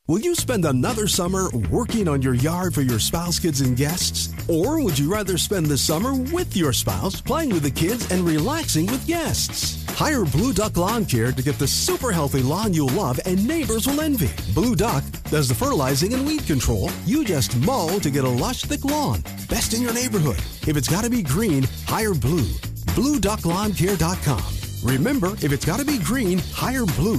Will you spend another summer working on your yard for your spouse, kids, and guests? Or would you rather spend the summer with your spouse, playing with the kids and relaxing with guests? Hire Blue Duck Lawn Care to get the super healthy lawn you'll love and neighbors will envy. Blue Duck does the fertilizing and weed control. You just mow to get a lush, thick lawn. Best in your neighborhood. If it's got to be green, hire Blue. BlueDuckLawnCare.com. Remember, if it's got to be green, hire Blue.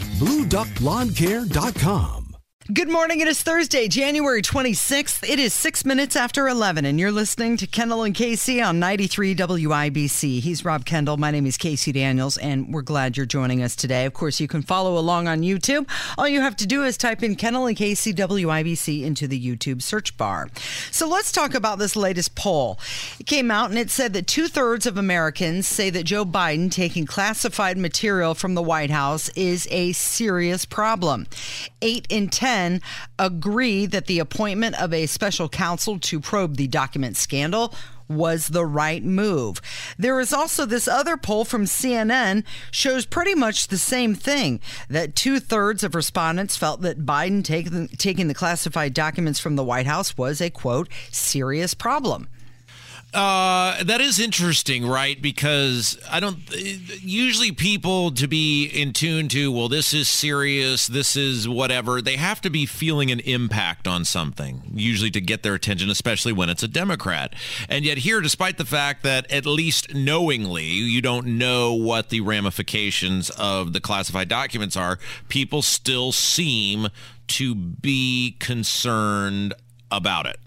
BlueDuckLawnCare.com. Good morning. It is Thursday, January 26th. It is 6 minutes after 11, and you're listening to Kendall and Casey on 93 WIBC. He's Rob Kendall. My name is Casey Daniels, and we're glad you're joining us today. Of course, you can follow along on YouTube. All you have to do is type in Kendall and Casey WIBC into the YouTube search bar. So let's talk about this latest poll. It came out, and it said that 2/3 of Americans say that Joe Biden taking classified material from the White House is a serious problem. 8 in 10 agree that the appointment of a special counsel to probe the document scandal was the right move. There is also this other poll from CNN shows pretty much the same thing, that 2/3 of respondents felt that Biden taking the classified documents from the White House was a, quote, serious problem. That is interesting, right? Because usually people to be in tune to, well, this is serious, this is whatever, they have to be feeling an impact on something, usually to get their attention, especially when it's a Democrat. And yet here, despite the fact that at least knowingly, you don't know what the ramifications of the classified documents are, people still seem to be concerned about it.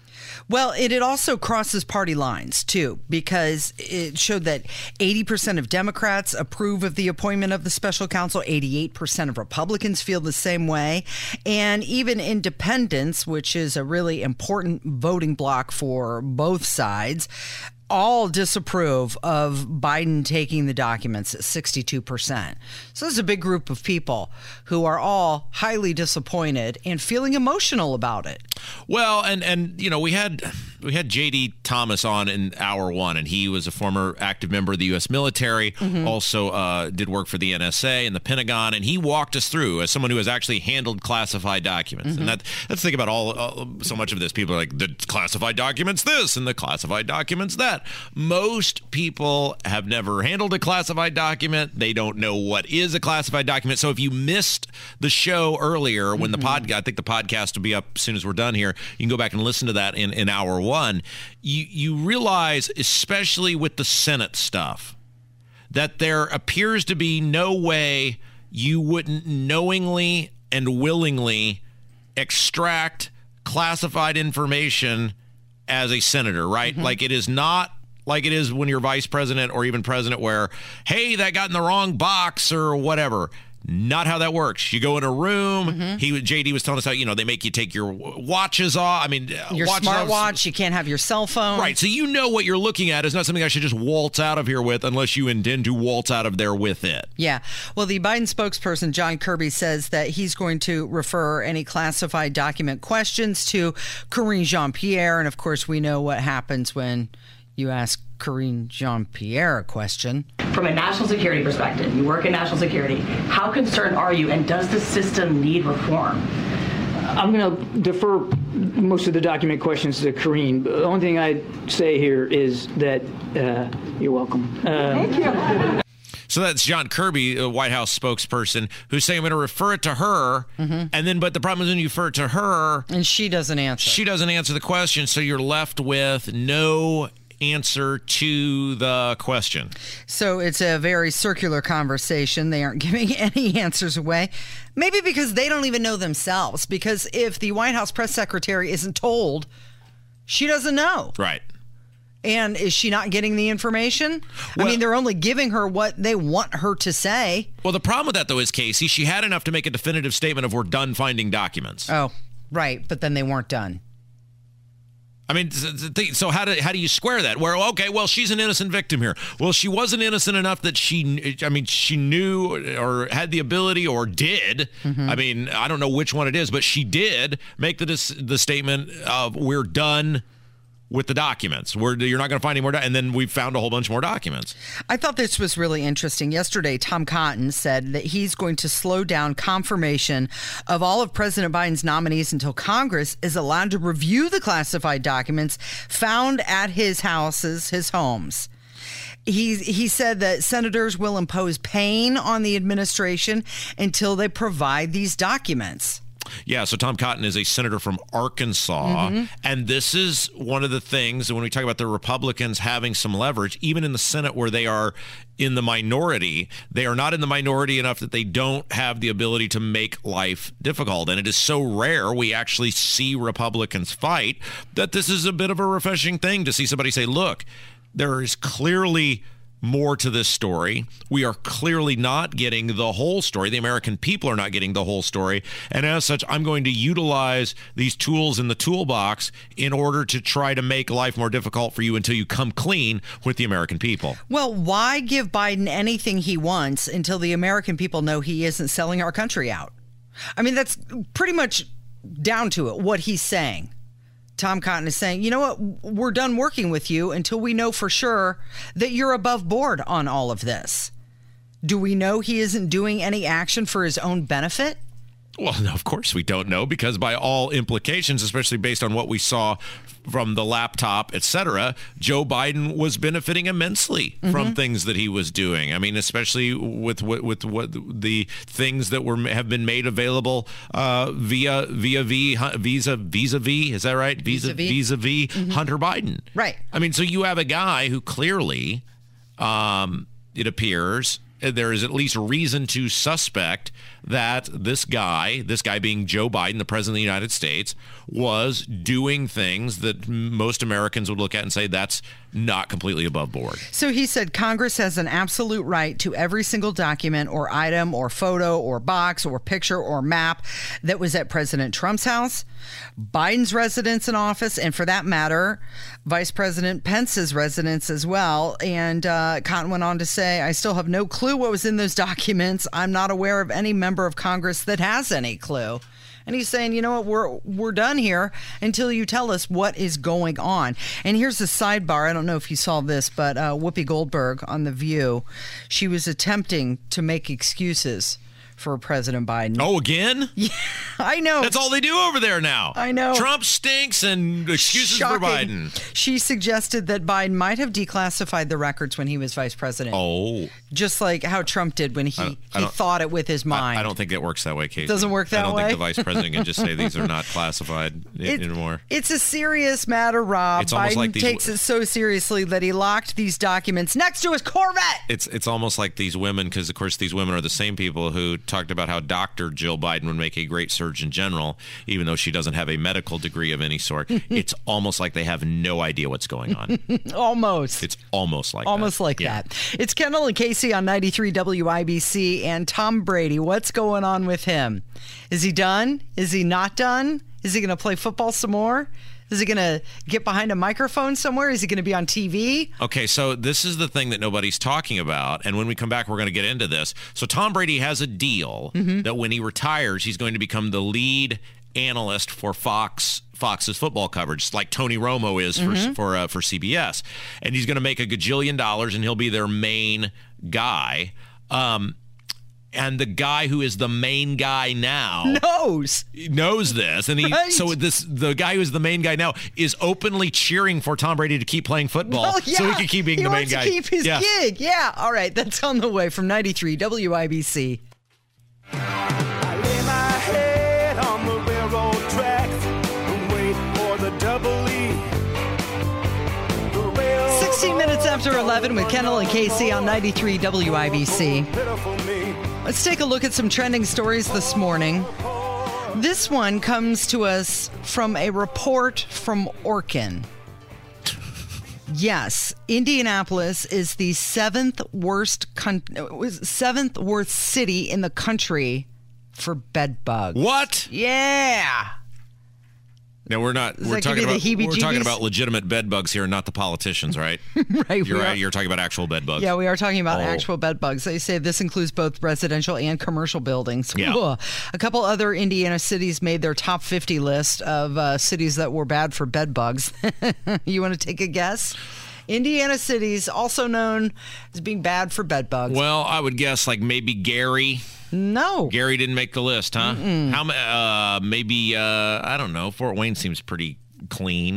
Well, it also crosses party lines, too, because it showed that 80% of Democrats approve of the appointment of the special counsel. 88% of Republicans feel the same way. And even independents, which is a really important voting bloc for both sides, all disapprove of Biden taking the documents at 62%. So there's a big group of people who are all highly disappointed and feeling emotional about it. Well, and you know, we had J.D. Thomas on in hour one, and he was a former active member of the U.S. military, also did work for the NSA and the Pentagon, and he walked us through, as someone who has actually handled classified documents. And let's think about so much of this. People are like, the classified documents this and the classified documents that. Most people have never handled a classified document. They don't know what is a classified document. So if you missed the show earlier, when I think the podcast will be up as soon as we're done here, you can go back and listen to that in hour one. You realize, especially with the Senate stuff, that there appears to be no way you wouldn't knowingly and willingly extract classified information as a senator, right? Like, it is not like it is when you're vice president or even president where, hey, that got in the wrong box or whatever. Not how that works. You go in a room. JD was telling us how, they make you take your watches off. I mean, your smartwatch. You can't have your cell phone. Right. So you know what you're looking at is not something I should just waltz out of here with unless you intend to waltz out of there with it. Yeah. Well, the Biden spokesperson, John Kirby, says that he's going to refer any classified document questions to Karine Jean-Pierre. And of course, we know what happens when you ask Karine Jean-Pierre a question. From a national security perspective, you work in national security, how concerned are you, and does the system need reform? I'm going to defer most of the document questions to Karine. The only thing I'd say here is that you're welcome. Thank you. So that's John Kirby, a White House spokesperson, who's saying I'm going to refer it to her, but the problem is when you refer it to her, and she doesn't answer. She doesn't answer the question, so you're left with no answer to the question. So it's a very circular conversation. They aren't giving any answers away. Maybe because they don't even know themselves. Because if the White House press secretary isn't told, she doesn't know. Right. And is she not getting the information? Well, I mean, they're only giving her what they want her to say. Well, the problem with that, though, is, Casey, she had enough to make a definitive statement of we're done finding documents. Oh, right. But then they weren't done. I mean, so how do you square that? Where, okay, well, she's an innocent victim here. Well, she wasn't innocent enough that she knew or had the ability or did. I mean, I don't know which one it is, but she did make the statement of we're done with the documents. You're not going to find any more. And then we found a whole bunch more documents. I thought this was really interesting. Yesterday, Tom Cotton said that he's going to slow down confirmation of all of President Biden's nominees until Congress is allowed to review the classified documents found at his homes. He said that senators will impose pain on the administration until they provide these documents. Yeah, so Tom Cotton is a senator from Arkansas, and this is one of the things when we talk about the Republicans having some leverage, even in the Senate where they are in the minority, they are not in the minority enough that they don't have the ability to make life difficult. And it is so rare we actually see Republicans fight that this is a bit of a refreshing thing to see somebody say, look, there is clearly more to this story. We are clearly not getting the whole story. The American people are not getting the whole story. And as such, I'm going to utilize these tools in the toolbox in order to try to make life more difficult for you until you come clean with the American people. Well, why give Biden anything he wants until the American people know he isn't selling our country out? I mean, that's pretty much down to it, what he's saying. Tom Cotton is saying, you know what, we're done working with you until we know for sure that you're above board on all of this. Do we know he isn't doing any action for his own benefit? Well, no, of course we don't know, because by all implications, especially based on what we saw from the laptop, etc., Joe Biden was benefiting immensely from things that he was doing. I mean, especially with what the things that have been made available vis-a-vis, is that right? Vis-a-vis Hunter Biden. Right. I mean, so you have a guy who clearly, it appears, there is at least reason to suspect that this guy being Joe Biden, the president of the United States, was doing things that most Americans would look at and say that's not completely above board. So he said Congress has an absolute right to every single document or item or photo or box or picture or map that was at President Trump's house, Biden's residence and office, and for that matter, Vice President Pence's residence as well. And Cotton went on to say, I still have no clue what was in those documents. I'm not aware of any member of Congress that has any clue. And he's saying, you know what, we're done here until you tell us what is going on. And here's a sidebar. I don't know if you saw this, but Whoopi Goldberg on The View, she was attempting to make excuses for President Biden. Oh, again? Yeah, I know. That's all they do over there now. I know. Trump stinks and excuses for Biden. She suggested that Biden might have declassified the records when he was vice president. Oh. Just like how Trump did when he thought it with his mind. I don't think it works that way, Casey. Doesn't work that way? I don't think the vice president can just say these are not classified anymore. It's a serious matter, Rob. It's almost Biden takes it so seriously that he locked these documents next to his Corvette. It's almost like these women, because, of course, these women are the same people who talked about how Dr. Jill Biden would make a great Surgeon General, even though she doesn't have a medical degree of any sort. It's almost like they have no idea what's going on. Almost. It's almost like that. It's Kendall and Casey on 93 WIBC, and Tom Brady. What's going on with him? Is he done? Is he not done? Is he going to play football some more? Is he going to get behind a microphone somewhere? Is he going to be on TV? Okay, so this is the thing that nobody's talking about, and when we come back, we're going to get into this. So Tom Brady has a deal that when he retires, he's going to become the lead analyst for Fox's football coverage, like Tony Romo is for CBS. And he's going to make $1 gajillion, and he'll be their main guy. And the guy who is the main guy now knows this, and the guy who is the main guy now is openly cheering for Tom Brady to keep playing football, so he can keep being the main guy. He wants to keep his gig. Yeah. All right, that's on the way from 93 WIBC. I lay my head on the railroad tracks and wait for the double E. 16 minutes after 11 with Kendall and Casey on 93 WIBC. Let's take a look at some trending stories this morning. This one comes to us from a report from Orkin. Yes, Indianapolis is the seventh worst city in the country for bed bugs. What? Yeah. No, we're not. Does We're that give talking you the about we're talking heebie-jeebies? about legitimate bed bugs here, not the politicians, right? Right. You're right. You're talking about actual bed bugs. Yeah, we are talking about Oh. actual bed bugs. They say this includes both residential and commercial buildings. Yeah. Ugh. A couple other Indiana cities made their top 50 list of cities that were bad for bed bugs. You want to take a guess? Indiana cities, also known as being bad for bed bugs. Well, I would guess like maybe Gary. No. Gary didn't make the list, huh? Maybe I don't know. Fort Wayne seems pretty clean.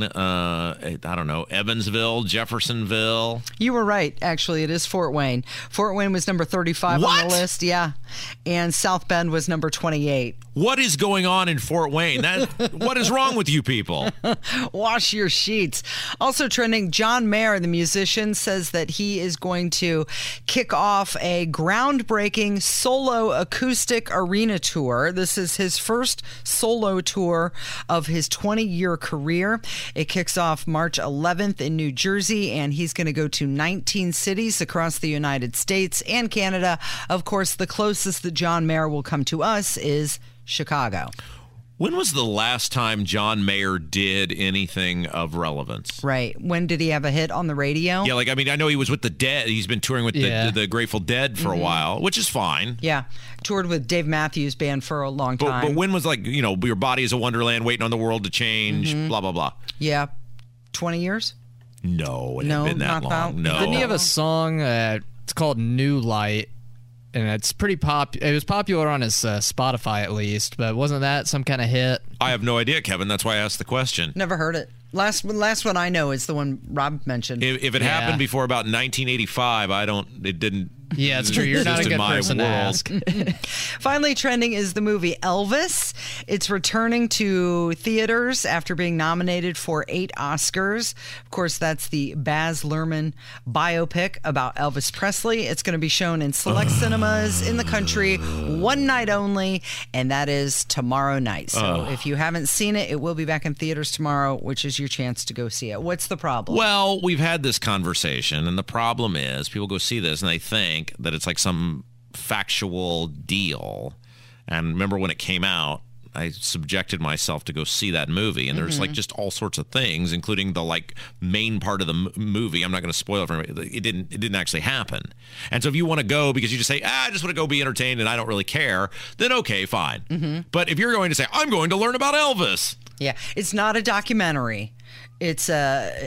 I don't know. Evansville, Jeffersonville. You were right. Actually, it is Fort Wayne. Fort Wayne was number 35 on What? the list. Yeah. And South Bend was number 28. What is going on in Fort Wayne? What is wrong with you people? Wash your sheets. Also trending, John Mayer, the musician, says that he is going to kick off a groundbreaking solo acoustic arena tour. This is his first solo tour of his 20-year career. It kicks off March 11th in New Jersey, and he's going to go to 19 cities across the United States and Canada. Of course, the closest that John Mayer will come to us is Chicago. When was the last time John Mayer did anything of relevance? Right. When did he have a hit on the radio? Yeah, like, I mean, I know he was with the Dead. He's been touring with the Grateful Dead for a while, which is fine. Yeah. Toured with Dave Matthews Band for a long time. But when was, like, you know, your body is a wonderland, waiting on the world to change, blah, blah, blah. Yeah. 20 years? No, it No, hadn't been that not that- long. No. Didn't he have a song? It's called New Light, and it's pretty It was popular on his Spotify at least, but wasn't that some kind of hit? I have no idea, Kevin. That's why I asked the question. Never heard it. Last one I know is the one Rob mentioned. If it happened before about 1985, it didn't. Yeah, it's true. You're not a exist in good my person to world. ask. Finally trending is the movie Elvis. It's returning to theaters after being nominated for 8 Oscars. Of course, that's the Baz Luhrmann biopic about Elvis Presley. It's going to be shown in select cinemas in the country one night only, and that is tomorrow night. So if you haven't seen it, it will be back in theaters tomorrow, which is your chance to go see it. What's the problem? Well, we've had this conversation, and the problem is people go see this and they think that it's like some factual deal. And remember when it came out, I subjected myself to go see that movie, and there's like just all sorts of things, including the like main part of the movie. I'm not going to spoil it for anybody. It didn't actually happen. And so if you want to go because you just say, I just want to go be entertained and I don't really care, then okay, fine. But if you're going to say, I'm going to learn about Elvis, Yeah, it's not a documentary. It's a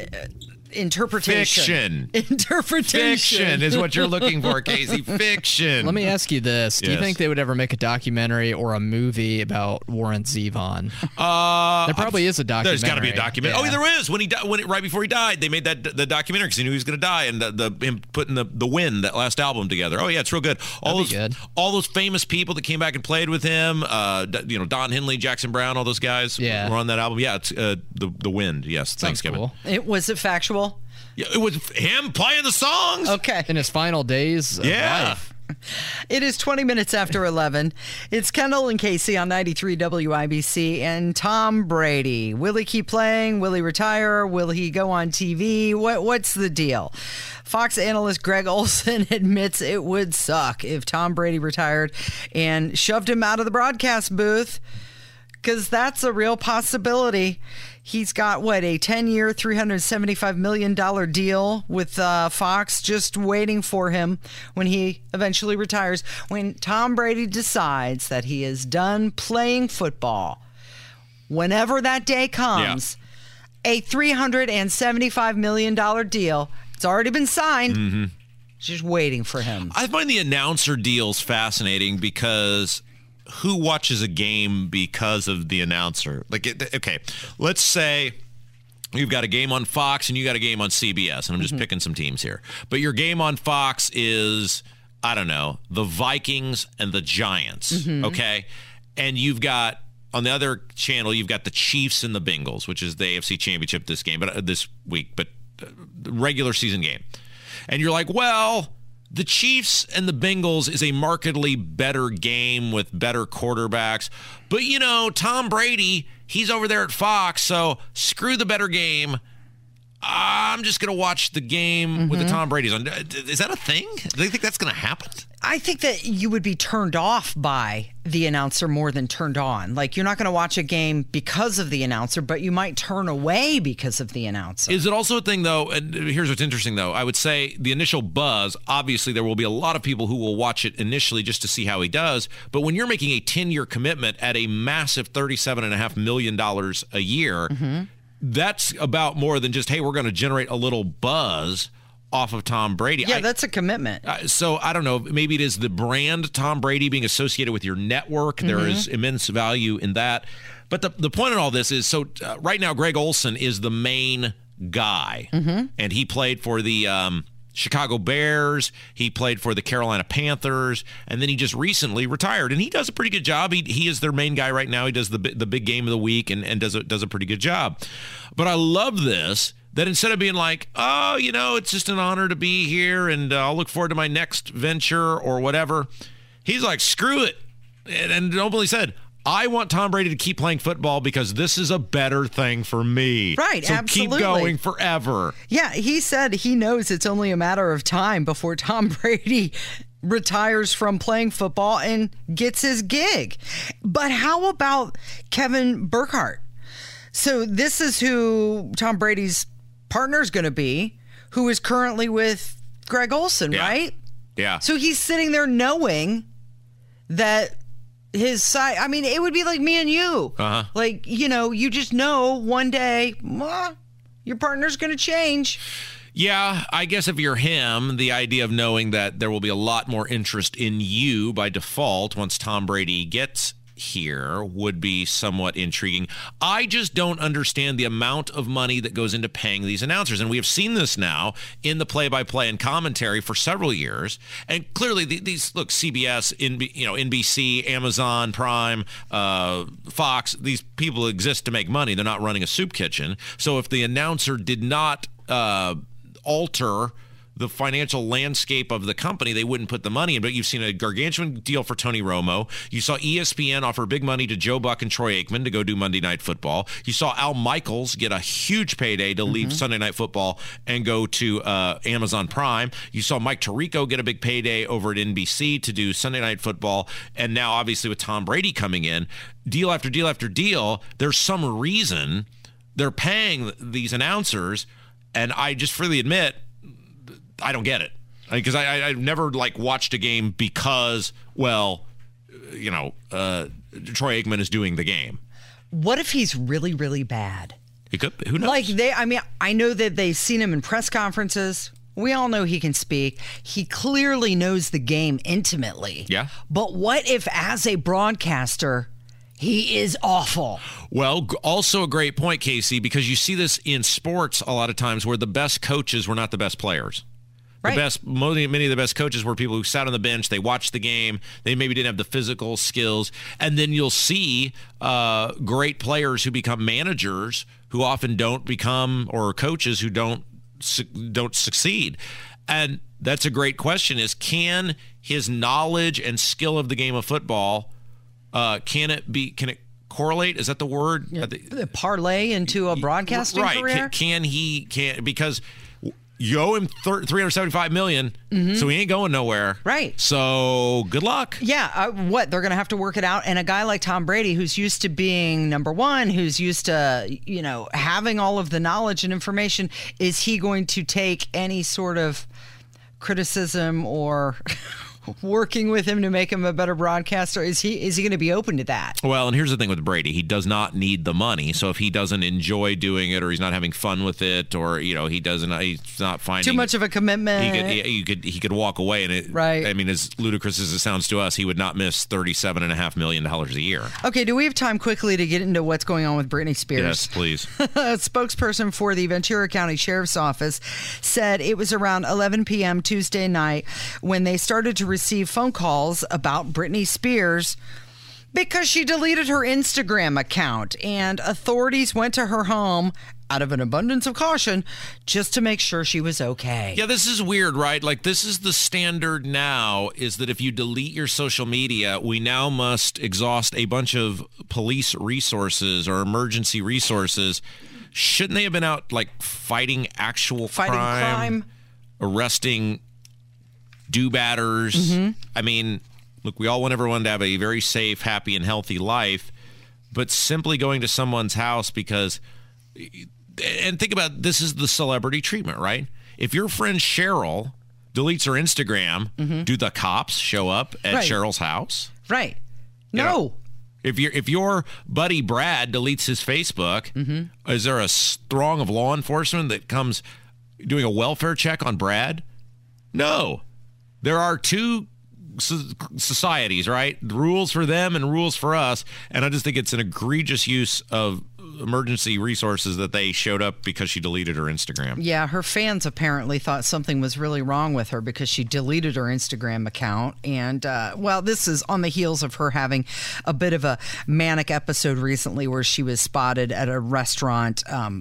interpretation. Fiction is what you're looking for, Casey. Fiction. Let me ask you this. Do you Yes. think they would ever make a documentary or a movie about Warren Zevon? There probably is a documentary. There's got to be a documentary. Yeah. Oh, there is. Right before he died, they made the documentary because he knew he was going to die, and him putting the Wind, that last album, together. Oh yeah, it's real good. All those famous people that came back and played with him. Don Henley, Jackson Brown, all those guys were on that album. Yeah, it's the Wind. Yes, thanks, Kevin. Cool. Was it factual? Yeah, it was him playing the songs. Okay. In his final days of life. It is 20 minutes after 11. It's Kendall and Casey on 93 WIBC and Tom Brady. Will he keep playing? Will he retire? Will he go on TV? What's the deal? Fox analyst Greg Olson admits it would suck if Tom Brady retired and shoved him out of the broadcast booth, because that's a real possibility. He's got, a 10-year, $375 million deal with Fox just waiting for him when he eventually retires. When Tom Brady decides that he is done playing football, whenever that day comes, a $375 million deal, it's already been signed, just waiting for him. I find the announcer deals fascinating because who watches a game because of the announcer? Okay, let's say you've got a game on Fox and you got a game on CBS, and I'm just picking some teams here. But your game on Fox is, I don't know, the Vikings and the Giants, okay? And you've got, on the other channel, you've got the Chiefs and the Bengals, which is the AFC Championship this week, but the regular season game. And you're like, well, the Chiefs and the Bengals is a markedly better game with better quarterbacks. But, Tom Brady, he's over there at Fox, so screw the better game. I'm just going to watch the game with the Tom Brady's on. Is that a thing? Do they think that's going to happen? I think that you would be turned off by the announcer more than turned on. Like, you're not going to watch a game because of the announcer, but you might turn away because of the announcer. Is it also a thing, though, and here's what's interesting, though. I would say the initial buzz, obviously there will be a lot of people who will watch it initially just to see how he does, but when you're making a 10-year commitment at a massive $37.5 million a year, that's about more than just, hey, we're going to generate a little buzz off of Tom Brady. Yeah, that's a commitment. So I don't know. Maybe it is the brand Tom Brady being associated with your network. There is immense value in that. But the point in all this is, so right now, Greg Olson is the main guy. And he played for the Chicago Bears. He played for the Carolina Panthers. And then he just recently retired. And he does a pretty good job. He is their main guy right now. He does the big game of the week and does a pretty good job. But I love this. That instead of being like, oh, it's just an honor to be here and I'll look forward to my next venture or whatever, he's like, screw it. And openly said, I want Tom Brady to keep playing football because this is a better thing for me. Right, so absolutely. Keep going forever. Yeah, he said he knows it's only a matter of time before Tom Brady retires from playing football and gets his gig. But how about Kevin Burkhardt? So this is who Tom Brady's partner's going to be, who is currently with Greg Olson, right? Yeah. So he's sitting there knowing that his side, I mean, it would be like me and you. Like, you just know one day, your partner's going to change. Yeah, I guess if you're him, the idea of knowing that there will be a lot more interest in you by default once Tom Brady gets here would be somewhat intriguing. I just don't understand the amount of money that goes into paying these announcers. And we have seen this now in the play-by-play and commentary for several years. And clearly these, look, CBS, NBC, Amazon Prime, Fox, these people exist to make money. They're not running a soup kitchen. So if the announcer did not alter the financial landscape of the company, they wouldn't put the money in. But you've seen a gargantuan deal for Tony Romo. You saw ESPN offer big money to Joe Buck and Troy Aikman to go do Monday Night Football. You saw Al Michaels get a huge payday to leave Sunday Night Football and go to Amazon Prime. You saw Mike Tirico get a big payday over at NBC to do Sunday Night Football. And now, obviously, with Tom Brady coming in, deal after deal after deal, there's some reason they're paying these announcers. And I just freely admit, I don't get it, because I've never watched a game because, Troy Aikman is doing the game. What if he's really, really bad? He could. Who knows? I know that they've seen him in press conferences. We all know he can speak. He clearly knows the game intimately. Yeah. But what if, as a broadcaster, he is awful? Well, also a great point, Casey, because you see this in sports a lot of times where the best coaches were not the best players. Right. Many of the best coaches were people who sat on the bench, they watched the game, they maybe didn't have the physical skills, and then you'll see great players who become managers who often don't become, or coaches who don't succeed. And that's a great question, is can his knowledge and skill of the game of football, can it correlate? Is that the word? Parlay into a broadcasting career? Right. Because you owe him $375 million, so he ain't going nowhere. Right. So good luck. Yeah. They're going to have to work it out. And a guy like Tom Brady, who's used to being number one, who's used to, having all of the knowledge and information, is he going to take any sort of criticism or working with him to make him a better broadcaster? Is he going to be open to that? Well, and here's the thing with Brady. He does not need the money. So if he doesn't enjoy doing it, or he's not having fun with it, or he's not finding too much of a commitment, he could walk away. And right. I mean, as ludicrous as it sounds to us, he would not miss $37.5 million a year. Okay, do we have time quickly to get into what's going on with Britney Spears? Yes, please. A spokesperson for the Ventura County Sheriff's Office said it was around 11 p.m. Tuesday night when they started to receive phone calls about Britney Spears because she deleted her Instagram account, and authorities went to her home out of an abundance of caution just to make sure she was okay. Yeah, this is weird, right? This is the standard now, is that if you delete your social media, we now must exhaust a bunch of police resources or emergency resources. shouldn't they have been out like fighting actual crime, arresting do-batters? Mm-hmm. I mean, look, we all want everyone to have a very safe, happy, and healthy life, but simply going to someone's house because, and think about, this is the celebrity treatment, right? If your friend Cheryl deletes her Instagram, do the cops show up at Right. Cheryl's house? Right. You No. know, if your buddy Brad deletes his Facebook, is there a throng of law enforcement that comes doing a welfare check on Brad? No. There are two societies, right? Rules for them and rules for us. And I just think it's an egregious use of emergency resources that they showed up because she deleted her Instagram. Yeah, her fans apparently thought something was really wrong with her because she deleted her Instagram account. And, well, this is on the heels of her having a bit of a manic episode recently where she was spotted at a restaurant,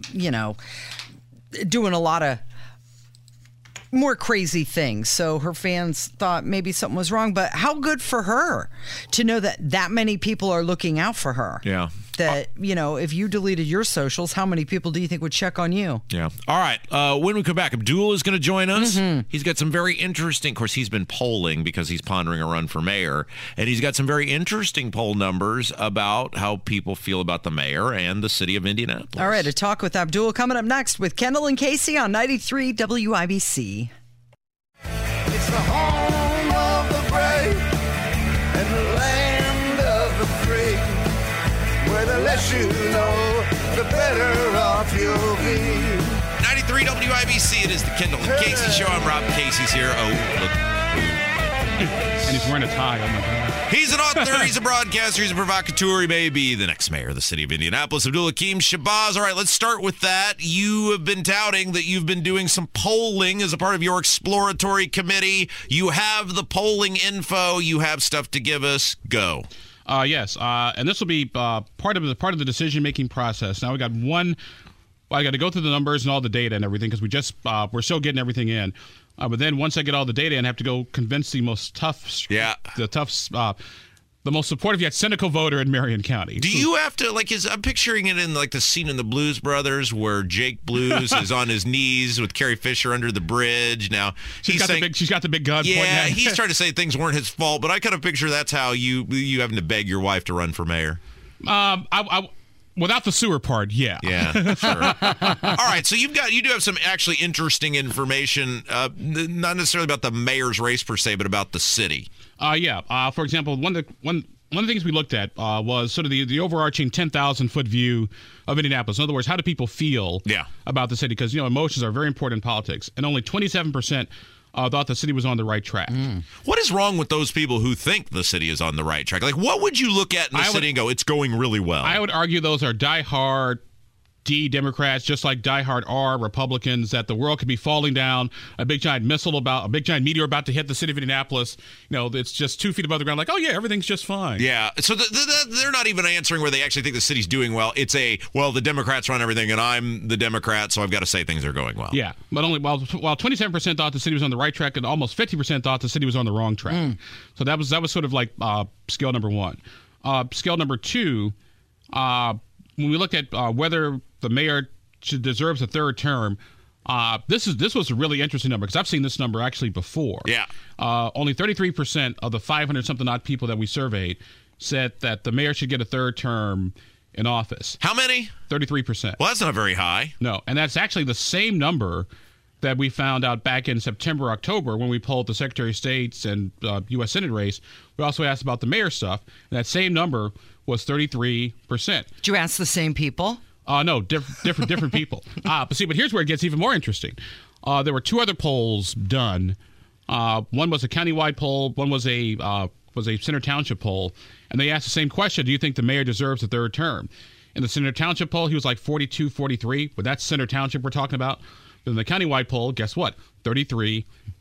doing a lot of more crazy things. So her fans thought maybe something was wrong. But how good for her to know that many people are looking out for her. Yeah. That, if you deleted your socials, how many people do you think would check on you? Yeah. All right. When we come back, Abdul is going to join us. He's got some very interesting, of course, he's been polling because he's pondering a run for mayor. And he's got some very interesting poll numbers about how people feel about the mayor and the city of Indianapolis. All right. A talk with Abdul coming up next with Kendall and Casey on 93 WIBC. It's the home of the brave and the land of the free, where the less you know, the better off you'll be. 93 WIBC, it is the Kendall and Casey Show. I'm Rob. Casey's here. Oh, look. And he's wearing a tie. Oh, my God. He's an author, he's a broadcaster, he's a provocateur. He may be the next mayor of the city of Indianapolis, Abdul Hakim Shabazz. All right, let's start with that. You have been touting that you've been doing some polling as a part of your exploratory committee. You have the polling info. You have stuff to give us. Go. Yes, and this will be part of the decision-making process. Now we got one. Well, I got to go through the numbers and all the data and everything because we're still getting everything in. But then once I get all the data in, I have to go convince the most the most supportive yet cynical voter in Marion County. Do you have to, I'm picturing it in the scene in the Blues Brothers where Jake Blues is on his knees with Carrie Fisher under the bridge. Now, she's got the big gun. Yeah, he's trying to say things weren't his fault, but I kind of picture that's how you having to beg your wife to run for mayor. Without the sewer part, yeah. Yeah, sure. All right, so you do have some actually interesting information, not necessarily about the mayor's race per se, but about the city. Yeah. For example, one of the things we looked at was sort of the overarching 10,000-foot view of Indianapolis. In other words, how do people feel about the city? Because, emotions are very important in politics. And only 27% thought the city was on the right track. What is wrong with those people who think the city is on the right track? What would you look at in the city and go, it's going really well? I would argue those are diehard D Democrats, just like diehard R Republicans, that the world could be falling down, a big giant meteor about to hit the city of Indianapolis. It's just 2 feet above the ground, like, oh yeah, everything's just fine. Yeah. So they're not even answering where they actually think the city's doing well. It's the Democrats run everything, and I'm the Democrat, so I've got to say things are going well. Yeah, but only while 27% thought the city was on the right track, and almost 50% thought the city was on the wrong track. So that was sort of like scale number one. Scale number two, when we look at whether the mayor deserves a third term, this was a really interesting number because I've seen this number actually before. Yeah. Only 33% of the 500-something odd people that we surveyed said that the mayor should get a third term in office. How many? 33%. Well, that's not very high. No, and that's actually the same number that we found out back in September, October when we polled the Secretary of State's and U.S. Senate race. We also asked about the mayor stuff, and that same number was 33%. Did you ask the same people? No, different people. But here's where it gets even more interesting. There were two other polls done. One was a countywide poll. One was a Center Township poll, and they asked the same question: do you think the mayor deserves a third term? In the Center Township poll, he was like 42, 43, but that's Center Township we're talking about. But in the countywide poll, guess what? 33%.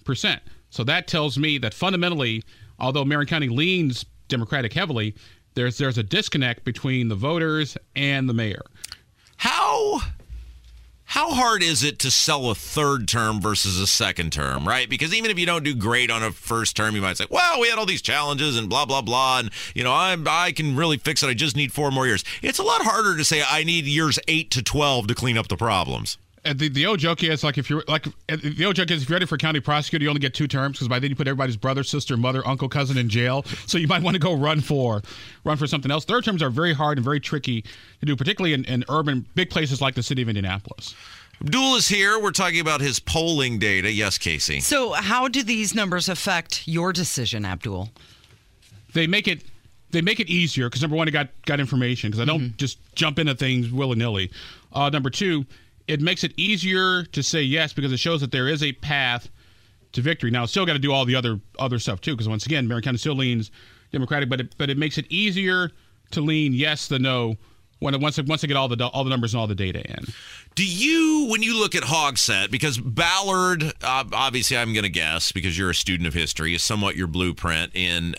So that tells me that fundamentally, although Marion County leans Democratic heavily, there's a disconnect between the voters and the mayor. How How hard is it to sell a third term versus a second term, right? Because even if you don't do great on a first term, you might say, well, we had all these challenges and blah, blah, blah. And, I can really fix it. I just need 4 more years. It's a lot harder to say I need years 8 to 12 to clean up the problems. And the old joke is if you're ready for county prosecutor, you only get 2 terms because by then you put everybody's brother, sister, mother, uncle, cousin in jail. So you might want to go run for something else. Third terms are very hard and very tricky to do, particularly in urban big places like the city of Indianapolis. Abdul is here. We're talking about his polling data. Yes, Casey. So how do these numbers affect your decision, Abdul? They make it easier because number one, I got information because I don't just jump into things willy-nilly. Number two, it makes it easier to say yes because it shows that there is a path to victory. Now, still got to do all the other stuff too because once again, Marion County still leans Democratic, but it makes it easier to lean yes than no once they get all the numbers and all the data in. Do you, when you look at Hogsett, because Ballard, obviously I'm going to guess, because you're a student of history, is somewhat your blueprint in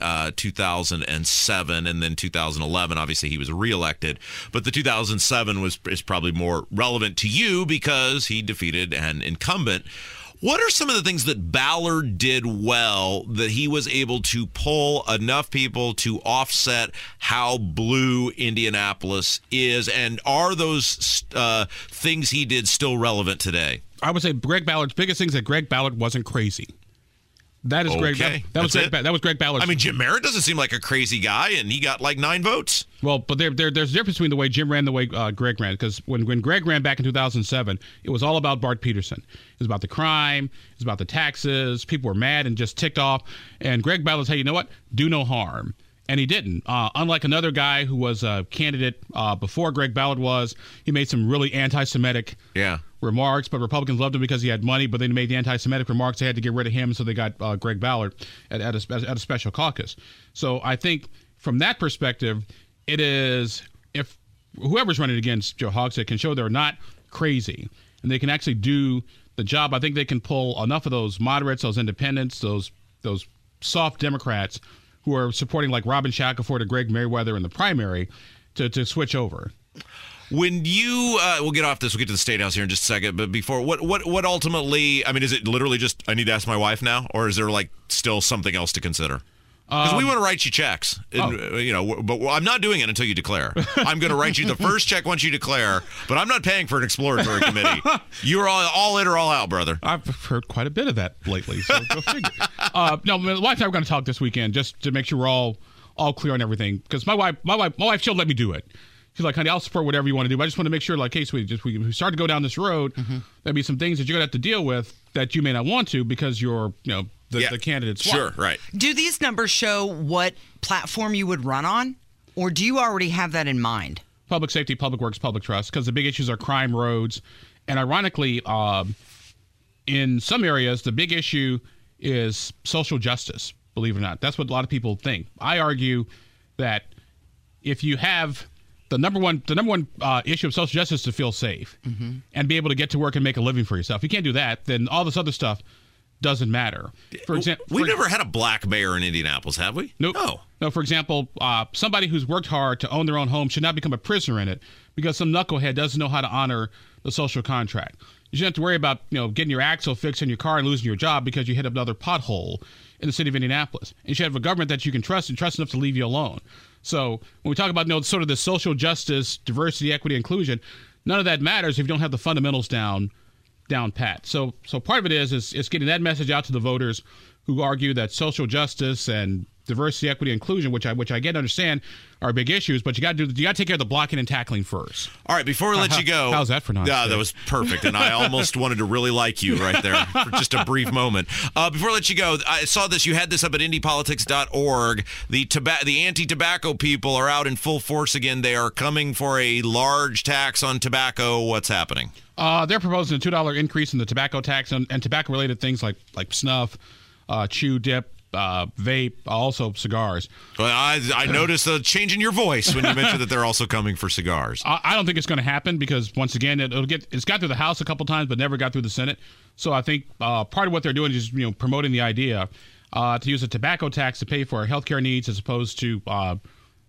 2007 and then 2011. Obviously he was reelected, but the 2007 is probably more relevant to you because he defeated an incumbent. What are some of the things that Ballard did well that he was able to pull enough people to offset how blue Indianapolis is? And are those things he did still relevant today? I would say Greg Ballard's biggest thing is that Greg Ballard wasn't crazy. That is okay. That was Greg Ballard. I mean, Jim Merritt doesn't seem like a crazy guy, and he got like 9 votes. Well, but there's a difference between the way Jim ran and the way Greg ran. Because when Greg ran back in 2007, it was all about Bart Peterson. It was about the crime. It was about the taxes. People were mad and just ticked off. And Greg Ballard said, hey, you know what? Do no harm. And he didn't. Unlike another guy who was a candidate before Greg Ballard was, he made some really anti-Semitic remarks, but Republicans loved him because he had money, but then he made the anti-Semitic remarks. They had to get rid of him, so they got Greg Ballard at a special caucus. So I think from that perspective, it is, if whoever's running against Joe Hogsett can show they're not crazy and they can actually do the job, I think they can pull enough of those moderates, those independents, those soft Democrats who are supporting like Robin Shackelford or Greg Merriweather in the primary to switch over. When you, we'll get off this, we'll get to the State House here in just a second, but before, what ultimately, I mean, is it literally just, I need to ask my wife now, or is there like still something else to consider? Because we want to write you checks, and, but I'm not doing it until you declare. I'm going to write you the first check once you declare, but I'm not paying for an exploratory committee. You're all in or all out, brother. I've heard quite a bit of that lately, so go figure. No, my wife and I are going to talk this weekend just to make sure we're all clear on everything. Because my wife, she'll let me do it. She's like, honey, I'll support whatever you want to do. But I just want to make sure, like, hey, sweetie, we start to go down this road. There'll be some things that you're going to have to deal with that you may not want to because you're, the candidate's sure, right. Do these numbers show what platform you would run on, or do you already have that in mind? Public safety, public works, public trust, because the big issues are crime, roads, and ironically, in some areas, the big issue is social justice. Believe it or not, that's what a lot of people think. I argue that if you have the number one issue of social justice is to feel safe and be able to get to work and make a living for yourself. If you can't do that, then all this other stuff doesn't matter. For example, we've never had a black mayor in Indianapolis, have we? Nope. No. For example, somebody who's worked hard to own their own home should not become a prisoner in it because some knucklehead doesn't know how to honor the social contract. You shouldn't have to worry about getting your axle fixed in your car and losing your job because you hit another pothole in the city of Indianapolis. And you should have a government that you can trust and trust enough to leave you alone. So when we talk about sort of the social justice, diversity, equity, inclusion, none of that matters if you don't have the fundamentals down pat. So part of it is getting that message out to the voters who argue that social justice and diversity, equity, inclusion, which I get and understand are big issues, but you got to take care of the blocking and tackling first. All right, before we let you go, how's that for not? Yeah, that was perfect, and I almost wanted to really like you right there for just a brief moment. Before I let you go, I saw this. You had this up at IndyPolitics.org. The anti-tobacco people are out in full force again. They are coming for a large tax on tobacco. What's happening? They're proposing a $2 increase in the tobacco tax and tobacco-related things like snuff, chew dip, vape, also cigars. Well, I noticed a change in your voice when you mentioned that they're also coming for cigars. I don't think it's going to happen because once again, it's got through the House a couple times, but never got through the Senate. So I think part of what they're doing is promoting the idea to use a tobacco tax to pay for our healthcare needs as opposed to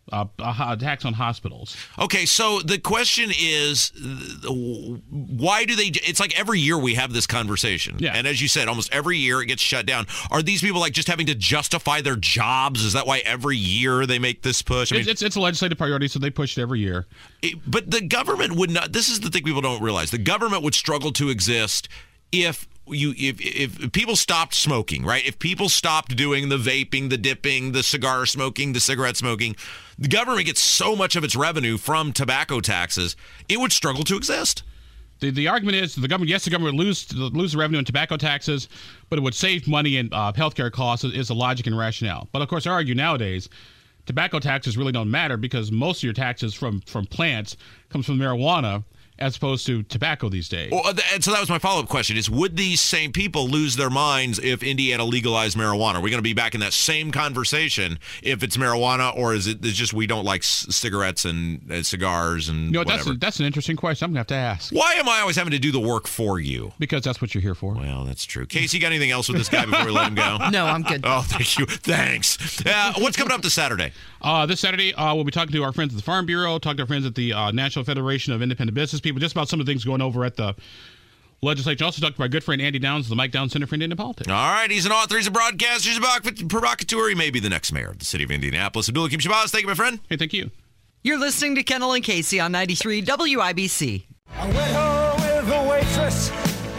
a tax on hospitals. Okay, so the question is, why do they? It's like every year we have this conversation, Yeah. and as you said, almost every year it gets shut down. Are these people like just having to justify their jobs? Is that why every year they make this push? I mean, It's a legislative priority, so they push it every year. but the government would not. This is the thing people don't realize: the government would struggle to exist if people stopped smoking, right? If people stopped doing the vaping, the dipping, the cigar smoking, the cigarette smoking, the government gets so much of its revenue from tobacco taxes, it would struggle to exist. The argument is the government would lose the revenue in tobacco taxes, but it would save money in healthcare costs is the logic and rationale. But of course, I argue nowadays, tobacco taxes really don't matter because most of your taxes from plants comes from marijuana, as opposed to tobacco these days. Well, and so that was my follow-up question is, would these same people lose their minds if Indiana legalized marijuana? Are we going to be back in that same conversation if it's marijuana, or is it just we don't like cigarettes and cigars and whatever? That's an interesting question. I'm going to have to ask. Why am I always having to do the work for you? Because that's what you're here for. Well, that's true. Casey, got anything else with this guy before we let him go? No, I'm good. Oh, thank you. Thanks. What's coming up this Saturday? This Saturday, we'll be talking to our friends at the Farm Bureau, talking to our friends at the National Federation of Independent Business People, just about some of the things going over at the legislature. Also talked to my good friend Andy Downs of the Mike Downs Center for Indiana Politics. All right, he's an author, he's a broadcaster, he's a provocateur. He may be the next mayor of the city of Indianapolis. Abdul-Hakim Shabazz, thank you, my friend. Hey, thank you. You're listening to Kendall and Casey on 93 WIBC. I went home with a waitress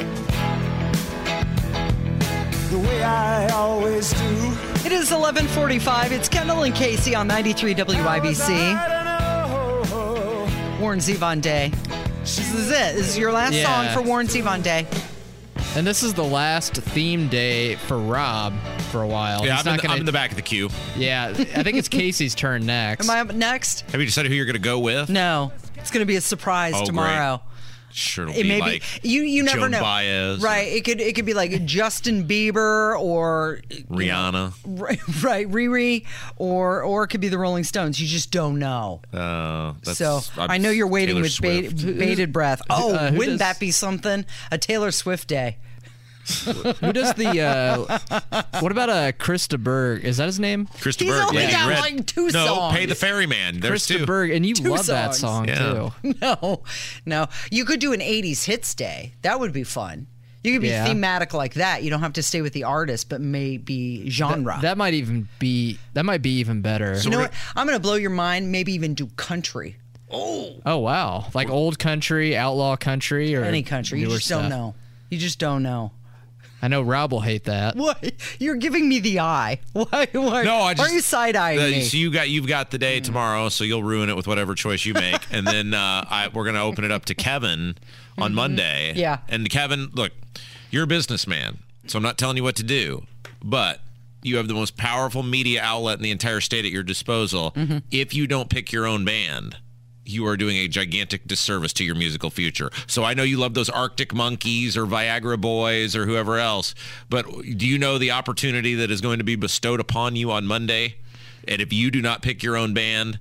the way I always do. It is 11:45. It's Kendall and Casey on 93 WIBC. Warren Zevon Day. This is it. This is your last song for Warren Zevon Day. And this is the last theme day for Rob for a while. Yeah, He's I'm in the back of the queue. Yeah, I think it's Casey's turn next. Am I up next? Have you decided who you're going to go with? No. It's going to be a surprise tomorrow. Great. Sure, It may like be you never Joan know. Baez, right? It could be like Justin Bieber or Rihanna, right? Riri, or it could be the Rolling Stones. You just don't know. I know you're waiting Taylor with Swift. bated breath. Oh, who wouldn't does- that be something? A Taylor Swift day. Who does the? What about Krista Berg? Is that his name? Krista He's Berg. only Yeah, got you read. like two No, songs. Pay the Ferryman. There's Krista two. Berg, and you Two love that songs. song Yeah. too. No. You could do an 80s hits day. That would be fun. You could be thematic like that. You don't have to stay with the artist, but maybe genre. That might be even better. You know what? I'm going to blow your mind. Maybe even do country. Oh wow, like old country, outlaw country, or Any country. You newer just don't stuff? know. You just don't know. I know Rob will hate that. What? You're giving me the eye. Why? No, Why are you side-eyeing me? So you've got the day tomorrow, so you'll ruin it with whatever choice you make, and then we're going to open it up to Kevin on Monday. Yeah. And Kevin, look, you're a businessman, so I'm not telling you what to do, but you have the most powerful media outlet in the entire state at your disposal. If you don't pick your own band, you are doing a gigantic disservice to your musical future. So I know you love those Arctic Monkeys or Viagra Boys or whoever else, but do you know the opportunity that is going to be bestowed upon you on Monday? And if you do not pick your own band,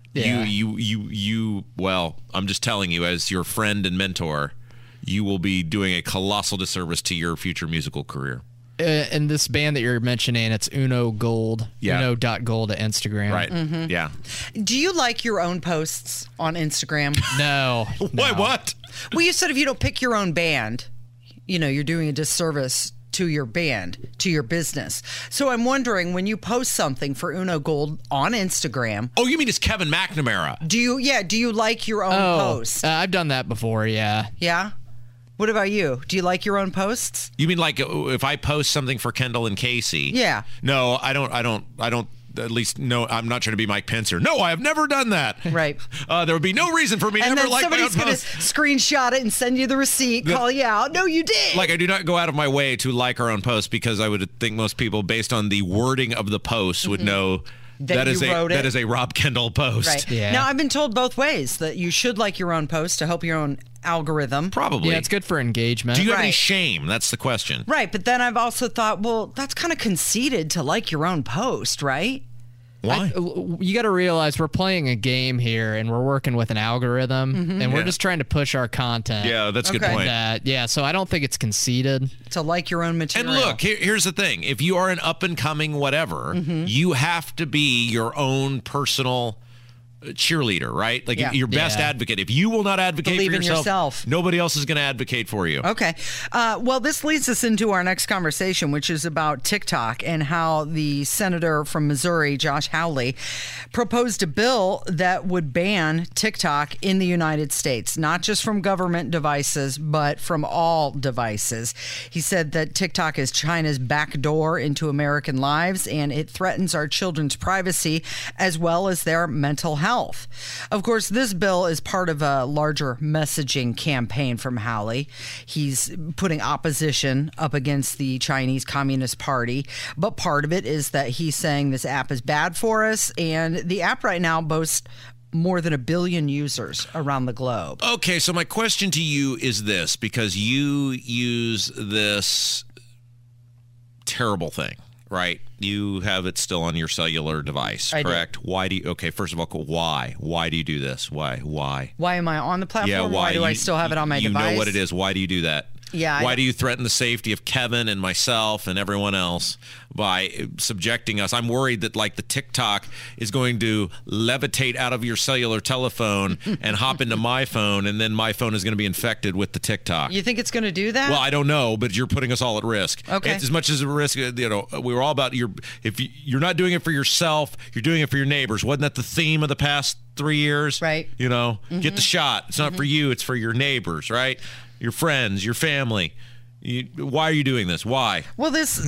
well, I'm just telling you as your friend and mentor, you will be doing a colossal disservice to your future musical career. And this band that you're mentioning, it's Uno Gold. Yeah. Uno.gold at Instagram. Right. Yeah. Do you like your own posts on Instagram? No. Why, what? Well, you said if you don't pick your own band, you're doing a disservice to your band, to your business. So I'm wondering, when you post something for Uno Gold on Instagram. Oh, you mean it's Kevin McNamara? Do you like your own post? I've done that before, yeah. Yeah? What about you? Do you like your own posts? You mean like if I post something for Kendall and Casey? Yeah. No, I don't. At least, no, I'm not trying to be Mike Pence here. No, I have never done that. Right. There would be no reason for me to And ever then like my own somebody's going to post. screenshot it and send you the receipt, call you out. No, you did. Like, I do not go out of my way to like our own post because I would think most people, based on the wording of the post, would know That you wrote it. that is a Rob Kendall post. Right. Yeah. Now, I've been told both ways that you should like your own post to help your own algorithm. Probably. Yeah, it's good for engagement. Do you have any Right. shame? That's the question. Right, but then I've also thought, well, that's kind of conceited to like your own post, right? Why? You got to realize we're playing a game here, and we're working with an algorithm, and we're just trying to push our content. Yeah, that's a good Okay. point. So I don't think it's conceited. To like your own And material. look, here's the thing. If you are an up-and-coming whatever, you have to be your own personal cheerleader, right? Like Yeah. your best advocate. If you will not advocate Believe for in yourself, yourself. nobody else is going to advocate for you. Okay. Well, this leads us into our next conversation, which is about TikTok and how the senator from Missouri, Josh Hawley, proposed a bill that would ban TikTok in the United States, not just from government devices, but from all devices. He said that TikTok is China's back door into American lives, and it threatens our children's privacy as well as their mental health. Of course, this bill is part of a larger messaging campaign from Hawley. He's putting opposition up against the Chinese Communist Party, but part of it is that he's saying this app is bad for us, and the app right now boasts more than 1 billion users around the globe. Okay, so my question to you is this, because you use this terrible thing, right? You have it still on your cellular device, correct? Do. Why do you, okay, first of all, why? Why do you do this? Why? Why am I on the platform? Yeah, why do I still have it on my device? You know what it is. Why do you do that? Yeah. Why do you threaten the safety of Kevin and myself and everyone else by subjecting us? I'm worried that like the TikTok is going to levitate out of your cellular telephone and hop into my phone, and then my phone is going to be infected with the TikTok. You think it's going to do that? Well, I don't know, but you're putting us all at risk. Okay. It's as much as a risk, we were all about if you're not doing it for yourself, you're doing it for your neighbors. Wasn't that the theme of the past 3 years? Right. Get the shot. It's not for you, it's for your neighbors, right? Your friends, your family. Why are you doing this? Why? Well, this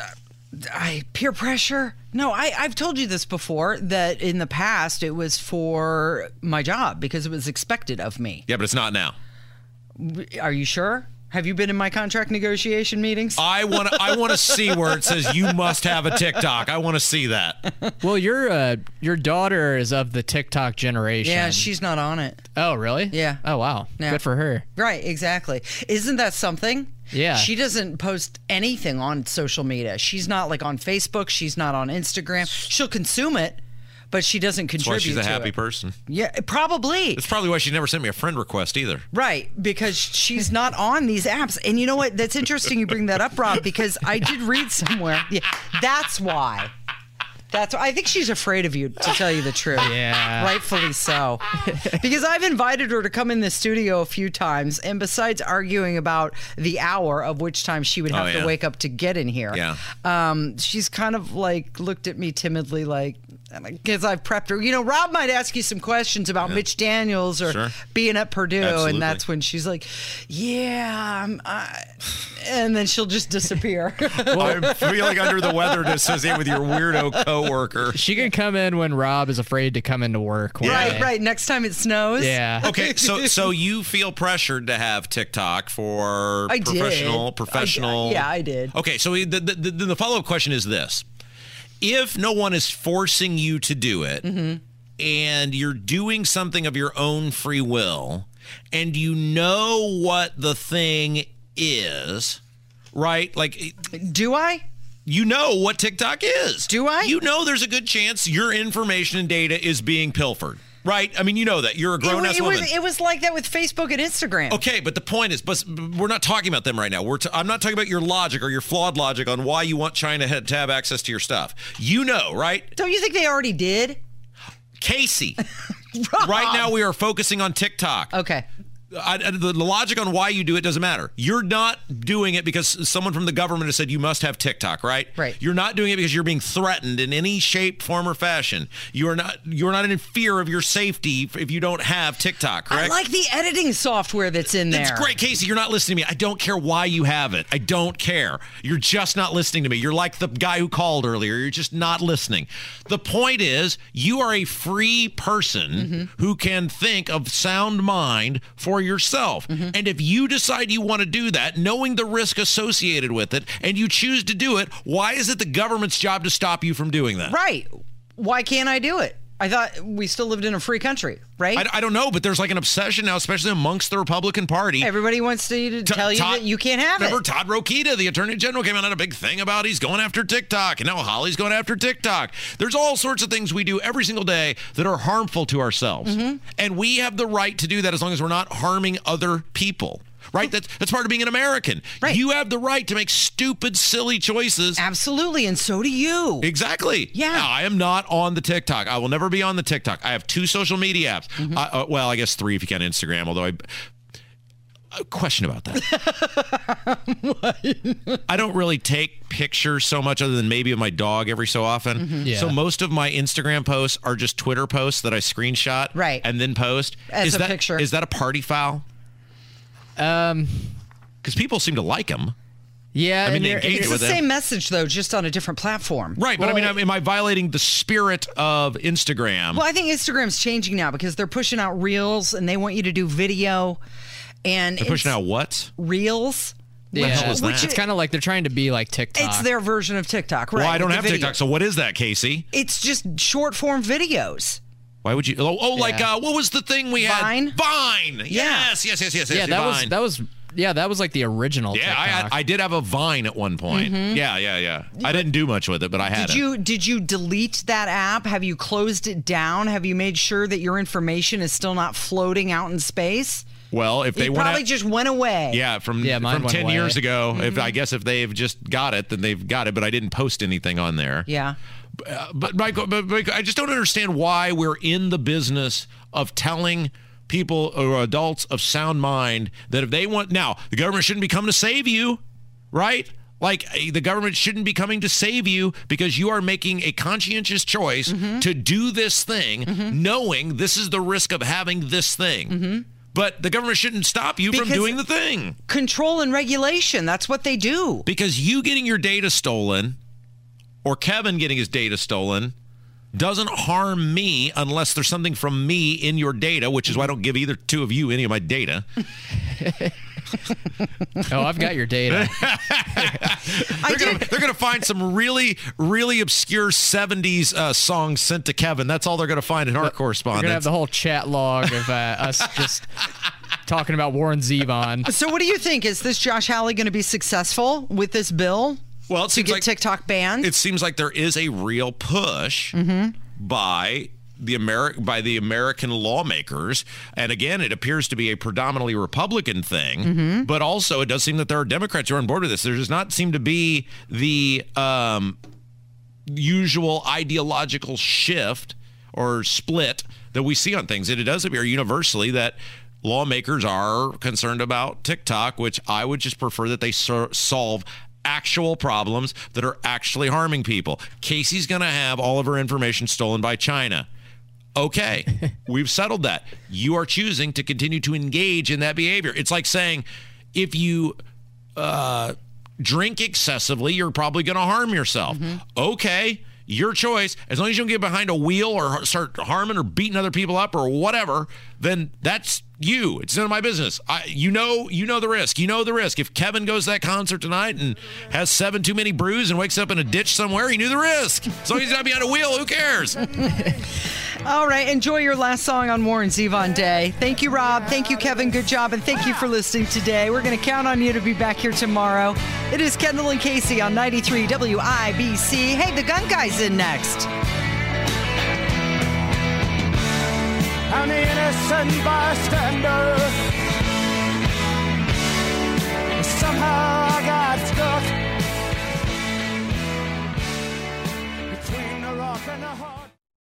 peer pressure. No, I've told you this before, that in the past it was for my job because it was expected of me. Yeah, but it's not now. Are you sure? Have you been in my contract negotiation meetings? I want to see where it says you must have a TikTok. I want to see that. Well, your daughter is of the TikTok generation. Yeah, she's not on it. Oh, really? Yeah. Oh, wow. Yeah. Good for her. Right, exactly. Isn't that something? Yeah. She doesn't post anything on social media. She's not like on Facebook. She's not on Instagram. She'll consume it, but she doesn't contribute That's why she's a to happy it. person. Yeah, probably. That's probably why she never sent me a friend request either. Right, because she's not on these apps. And you know what? That's interesting you bring that up, Rob, because I did read somewhere. Yeah, that's why. I think she's afraid of you, to tell you the truth. Yeah. Rightfully so. Because I've invited her to come in the studio a few times, and besides arguing about the hour of which time she would have to wake up to get in here, she's kind of like looked at me timidly like, because I've prepped her. Rob might ask you some questions about Mitch Daniels or being at Purdue, Absolutely. and that's when she's like, and then she'll just disappear. I'm feeling under the weather to associate with your weirdo coworker. She can come in when Rob is afraid to come into work. Right. Next time it snows. Yeah. Okay, so you feel pressured to have TikTok for professional. Yeah, I did. Okay, so the follow-up question is this. If no one is forcing you to do it, and you're doing something of your own free will, and you know what the thing is, right? Like, do I? You know what TikTok is. Do I? You know there's a good chance your information and data is being pilfered. Right? I mean, you know that. You're a grown-ass woman. It was like that with Facebook and Instagram. Okay, but the point is, we're not talking about them right now. I'm not talking about your logic or your flawed logic on why you want China to have access to your stuff. You know, right? Don't you think they already did? Casey, right now we are focusing on TikTok. Okay. The logic on why you do it doesn't matter. You're not doing it because someone from the government has said you must have TikTok, right? Right. You're not doing it because you're being threatened in any shape, form, or fashion. You're not in fear of your safety if you don't have TikTok, correct? I like the editing software that's in there. It's great, Casey. You're not listening to me. I don't care why you have it. I don't care. You're just not listening to me. You're like the guy who called earlier. You're just not listening. The point is, you are a free person who can think of sound mind for yourself. And if you decide you want to do that, knowing the risk associated with it, and you choose to do it, why is it the government's job to stop you from doing that? Right. Why can't I do it? I thought we still lived in a free country, right? I don't know, but there's like an obsession now, especially amongst the Republican Party. Everybody wants to tell you that you can't have remember it. Todd Rokita, the Attorney General, came out on a big thing about he's going after TikTok, and now Holly's going after TikTok. There's all sorts of things we do every single day that are harmful to ourselves. And we have the right to do that as long as we're not harming other people. right? That's part of being an American. Right. You have the right to make stupid, silly choices. Absolutely, and so do you. Exactly. Yeah. Now, I am not on the TikTok. I will never be on the TikTok. I have 2 social media apps. Mm-hmm. Well, I guess 3 if you count Instagram, although a question about that. I don't really take pictures so much other than maybe of my dog every so often. Mm-hmm. Yeah. So most of my Instagram posts are just Twitter posts that I screenshot Right. and then post. As a picture. Is that a party foul? Because people seem to like them. Yeah, I mean, they and engage It's with the them. same message, though, just on a different platform. Right, but am I violating the spirit of Instagram? Well, I think Instagram's changing now because they're pushing out Reels and they want you to do video. And They're pushing out what? Reels. the hell is that? It's kind of like they're trying to be like TikTok. It's their version of TikTok, right? Well, I don't with have the video. TikTok, so what is that, Casey? It's just short form videos. Why would you? Like what was the thing we had? Vine? Vine. Yes. yeah, Vine. that was like the original. Yeah, TikTok. I did have a Vine at one point. Mm-hmm. Yeah. I didn't do much with it, but I had it. Did you delete that app? Have you closed it down? Have you made sure that your information is still not floating out in space? Well, if they It went probably just went away. from mine went 10 away. years ago, Mm-hmm. I guess if they've just got it, then they've got it. But I didn't post anything on there. Yeah. But Michael, I just don't understand why we're in the business of telling people or adults of sound mind that if they want, now the government shouldn't be coming to save you, right? Like the government shouldn't be coming to save you because you are making a conscientious choice to do this thing, knowing this is the risk of having this thing. But the government shouldn't stop you from Because- doing the thing. Control and regulation. That's what they do. Because you getting your data stolen or Kevin getting his data stolen doesn't harm me unless there's something from me in your data, which is why I don't give either two of you any of my data. Oh, I've got your data. They're gonna find some really, really obscure 70s songs sent to Kevin. That's all they're gonna find in our We're correspondence. gonna have the whole chat log of us just talking about Warren Zevon. So what do you think? Is this Josh Hawley going to be successful with this bill? Well, it to seems get like TikTok banned? it seems like there is a real push by the American lawmakers, and again, it appears to be a predominantly Republican thing. But also, it does seem that there are Democrats who are on board with this. There does not seem to be the usual ideological shift or split that we see on things. And it does appear universally that lawmakers are concerned about TikTok, which I would just prefer that they solve actual problems that are actually harming people. Casey's going to have all of her information stolen by China. Okay, we've settled that. You are choosing to continue to engage in that behavior. It's like saying if you drink excessively, you're probably going to harm yourself. Okay, your choice. As long as you don't get behind a wheel or start harming or beating other people up or whatever, then that's you. It's none of my business. You know the risk. You know the risk. If Kevin goes to that concert tonight and has 7 too many brews and wakes up in a ditch somewhere, he knew the risk. As long as he's not behind a wheel, who cares? All right, enjoy your last song on Warren Zevon Day. Thank you, Rob. Thank you, Kevin. Good job. And thank you for listening today. We're going to count on you to be back here tomorrow. It is Kendall and Casey on 93 WIBC. Hey, the Gun Guy's in next. I'm the innocent bystander.